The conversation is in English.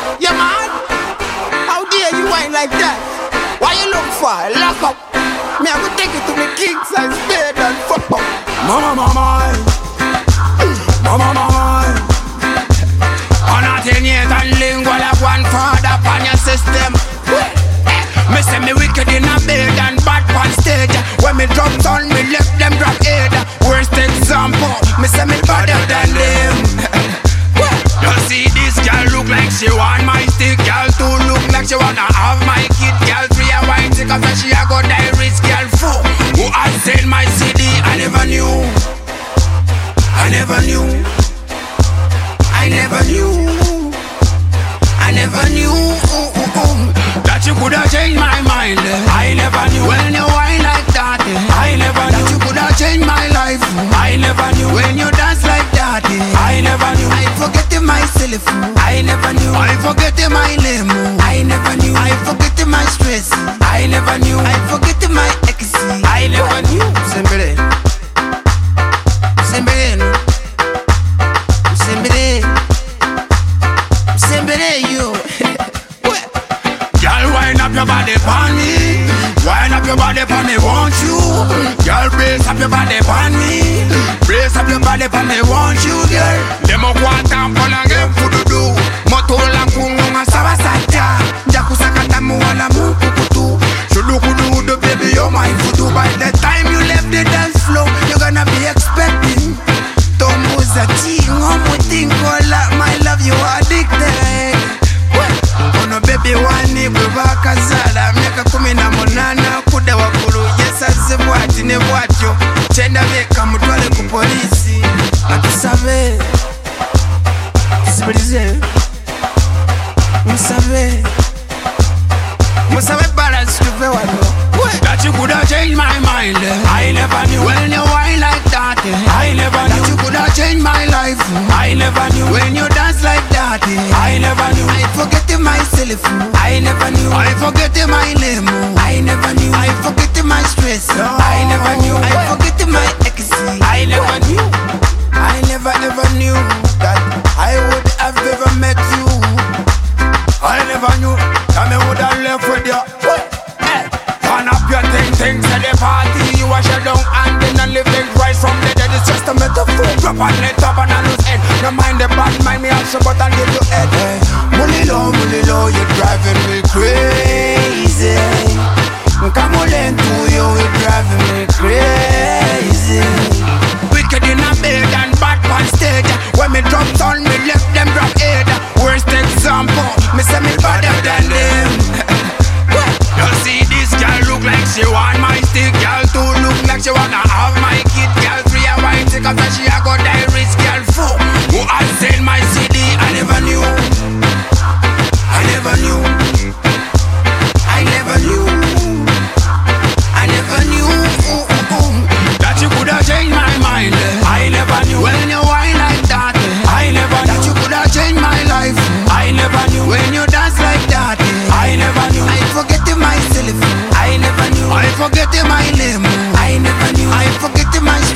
Yeah, man. How dare you whine like that? Why you look for? Lock up. Me, I will take you to the king size bed and fuck up. Mama, mama, mama, mama. On a 10 years and lingual of one father upon your system. Me say me wicked in a bed and bad on stage. When me drop down, me left them drop head. Worst example, me say me better than them. You see this girl look like she want my stick. Girl too look like she wanna have my kid. Girl 3 a white tick after she a go die rich. Girl 4 who I sell my CD. I never knew. I never knew. I never knew. I never knew that you coulda changed my mind. I never knew when you whine like that. I never knew that you coulda changed my life. I never knew when you dance like that. I never knew I forget myself. I never knew I forget my name. I never knew I forget my stress. I never knew I forget my ecstasy. I never knew. Sembere, sembere, sembere, sembere you. Girl, wind up your body for me. Wind up your body for me, want you. Girl, brace up your body for me. Brace up your body for me, want you, girl. Demo kwata mpona nge fududu. Motola kungunga sawa sacha. Jakusakata muwala mukukutu. Shulukudu, baby, you're my voodoo. By the time you left the dance floor, you're gonna be expecting Tombuza chingo mutinkola. My love, you are addicted. Ono baby wani bwebaka zala myaka 18 kuda wakulu yesaze bwati ne bwatyo chenda beka mutwale ku polisi atusabe sibirize musabe musabe balance to be wano that you coulda changed my mind. I never knew when you whine like that. I never knew that you coulda changed my life. I never knew when you dance like that. I never knew I forget myself. I never knew I forget my name. I never knew I forget my stress. I never knew I forget my ecstasy. I never knew I never ever knew that I would have ever met you. I never knew that I would have left with you. Turn up your things at the party. You wash your down and then and live things right from the dead. It's just a metaphor. Drop on it up and I lose head. No mind the bad, mind me also, but I'll give you head. Money low, you're driving me crazy. Come on to you, you're driving me crazy. Wicked in a bed and bad on stage. When me drop down, me left them drop head. Worst example, me say me better than them. You see this girl look like she want my stick. Girl too look like she wanna have my kid. Girl 3 a white tick after she a go die rich. Girl 4 who I sell my CD. I never knew. I never knew. I never knew. I never knew that you coulda changed my mind. I never knew when you whine like that. I never knew that you coulda changed my life. I never knew when you dance like that. I never knew I forget myself. I never knew I forget my name. I never knew I forget my